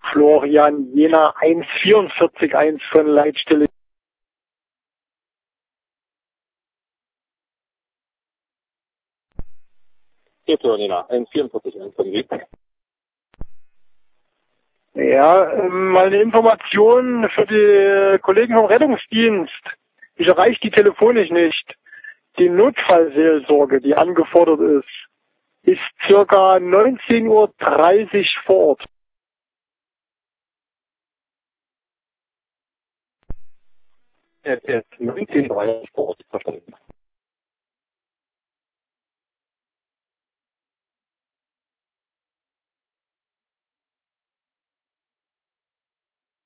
Florian Jena 144.1 von Leitstelle. Hier Florian Jena 144.1 von Sie. Ja, mal eine Information für die Kollegen vom Rettungsdienst. Ich erreiche die telefonisch nicht. Die Notfallseelsorge, die angefordert ist circa 19:30 Uhr vor Ort. Jetzt 19:30 Uhr vor Ort, verstanden.